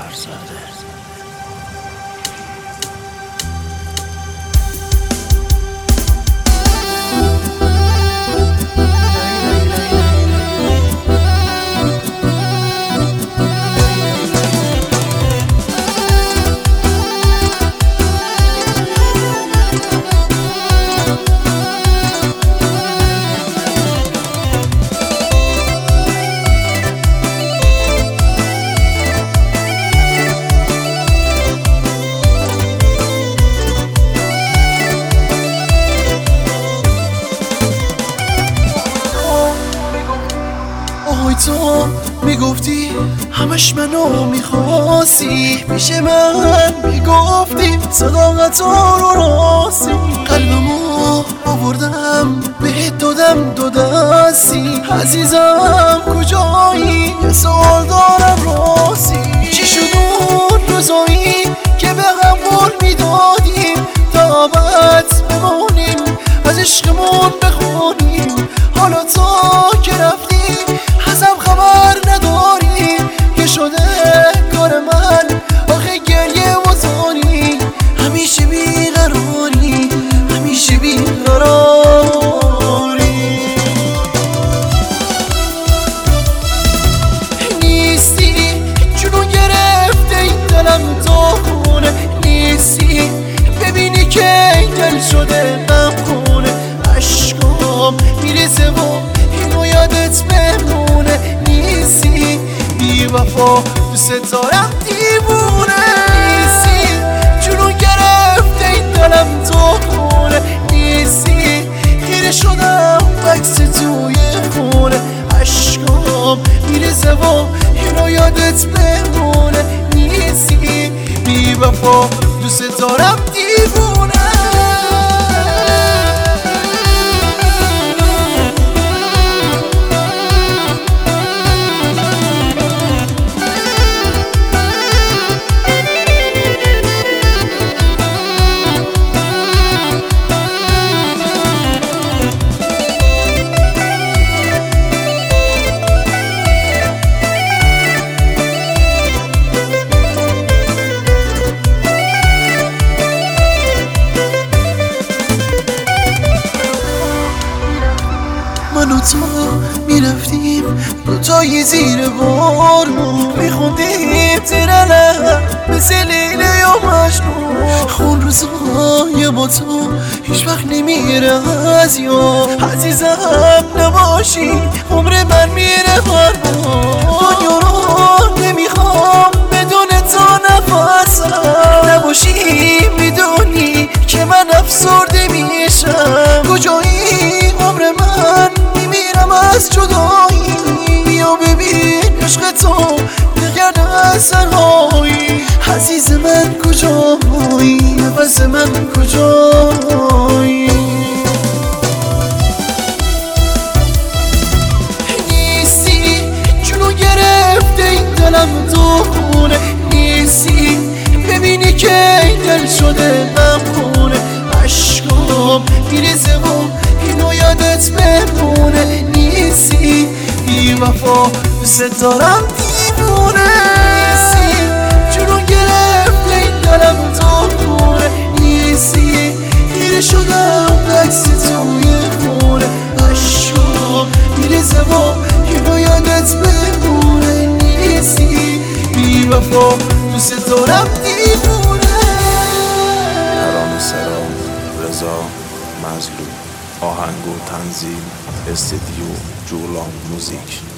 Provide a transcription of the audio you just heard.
تو میگفتی همش منو میخواستی، پیش من میگفتی صداقت رو راستی، قلبمو آوردم بهت دادم دو دستی، عزیزم کجایی یه سوال دارم راستی، چی شد اون روزایی که به هم قول میدادیم تا ابد بمانیم از عشقمون بخونیم، حالا تا که رفتی ازم خبر نداری که شده کار من آخه گریه و زاری، همیشه بیقراری همیشه بیقراری، نیستی جونو گرفته این دلم تو خونه، نیستی ببینی که دل شده غم خونه، عشقام میرسه و اینو یادت بمونه، نیستی بی وفا دوست دارم دیوونه، نیستی جونو گرفته این دلم تو خونه، نیستی خیره شدم عکس توی خونه، عشقام میرسه و اینو یادت بمونه، نیستی بی وفا دوست دارم دیوونه. من و تو میرفتیم دوتایی زیر بارمون، میخوندیم ترنم مثل لیله یا مجنون، خون روزای با تو هیچ وقت نمیره از یاد، عزیزم نباشی عمر من میره فرمان، دنیا رو نمیخوام بدون تو نفسم، نباشی میدونی که من افسرده میشم، کجایی عمر من میمیرم از جدایی، بیا ببین عشق تو نگرد از سرهایی، عزیز من کجایی نفس من کجایی، نیستی جونو گرفته این دلم تو خونه، نیستی ببینی که این دل شده غم خونه، عشقام میرسه و اینو یادت بمونه، نیستی بی وفا دوست دارم دیوونه، نیستی جونو گرفته این دلم تو خونه، نیستی خیره شدم عکس توی خونه، عشقام میرسه و اینو یادت بمونه، نیستی بی وفا دوست دارم دیوونه. ترانه سرا رضا مظلوم، آهنگ و تنظیم استدیو جولان موزیک.